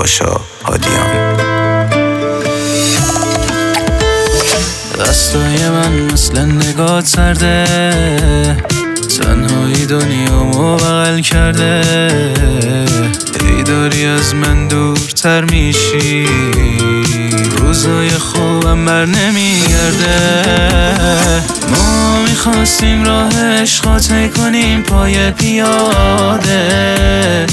پاشا هادیان. دستای من مثل نگات سرده، تنهایی دنیامو بغل کرده. ای داری از من دورتر میشی، روزای خوبم بر نمیگرده. ما میخواستیم راه عشق طی کنیم پای پیاده،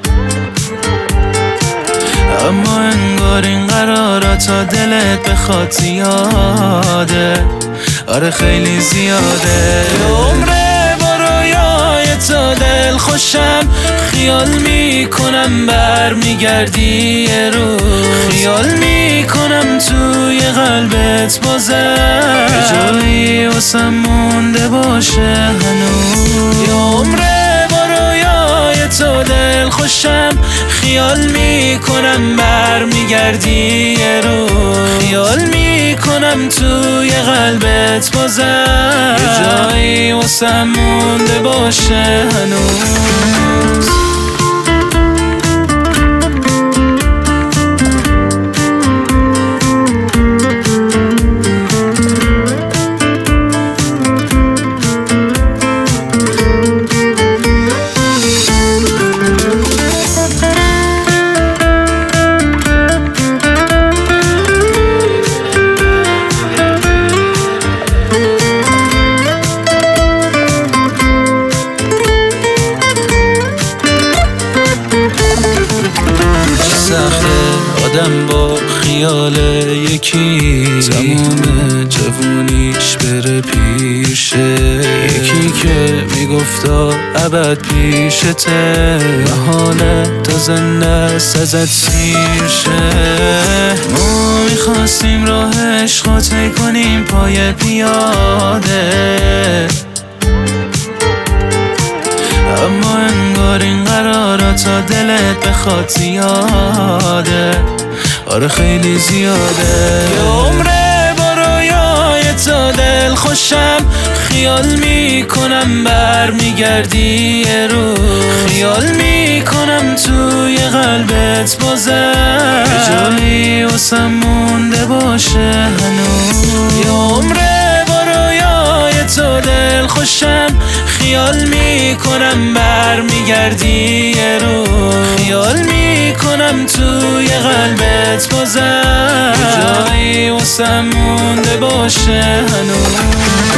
اما انگار این قرارات تا دلت بخواد زیاده. آره خیلی زیاده. عمره با رویای تو دل خوشم، خیال میکنم برمیگردی یه روز. خیال میکنم توی قلبت بازم یه جایی واسم مونده باشه هنوز. عمره با رویای تو دل خوشم، خیال میکنم برمیگردی یه روز. خیال میکنم توی قلبت بازم یه جایی واسم مونده باشه هنوز. آدم با خیال یکی تمام جوونیش بره پیشه، یکی که میگفتا ابد پیشته، محاله تا زندست ازت سیر شه. ما میخواستیم راه عشق طی کنیم پای پیاده، اما انگار این قرارات تا دلت بخواد زیاده. آره خیلی زیاده. عمره با رویای تو دل خوشم، خیال میکنم برمیگردی یه روز. خیال میکنم توی قلبت بازم یه جایی واسم مونده باشه هنوز. عمره با رویای تو دل خوشم، خیال میکنم برمیگردی یه روز. خیال میکنم توی قلبت بازم یه جایی واسم مونده باشه هنوز.